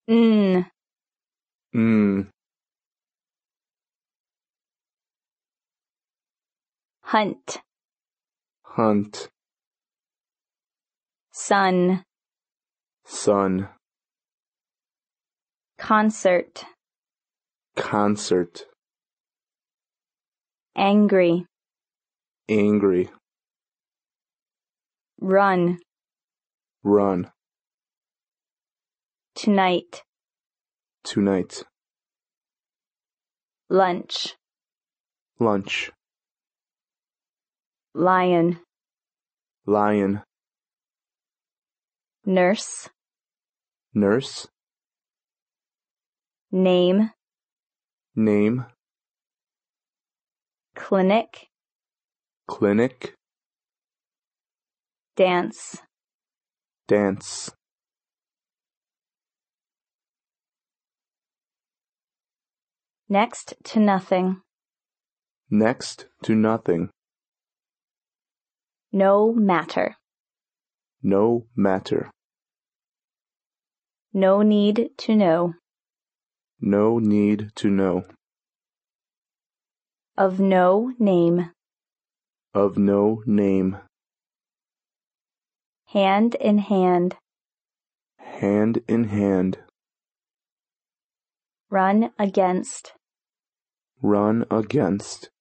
N. Hunt. Hunt. Sun. Sun. Concert. Concert. Angry. Angry. Run. Run. Tonight. Tonight. Lunch. Lunch. Lion. Lion. Nurse. Nurse. Name. Name. Clinic. Clinic. Dance. Dance. Next to nothing. Next to nothing. No matter. No matter. No need to know. No need to know. Of no name. Of no name. Hand in hand. Hand in hand. Run against. Run against.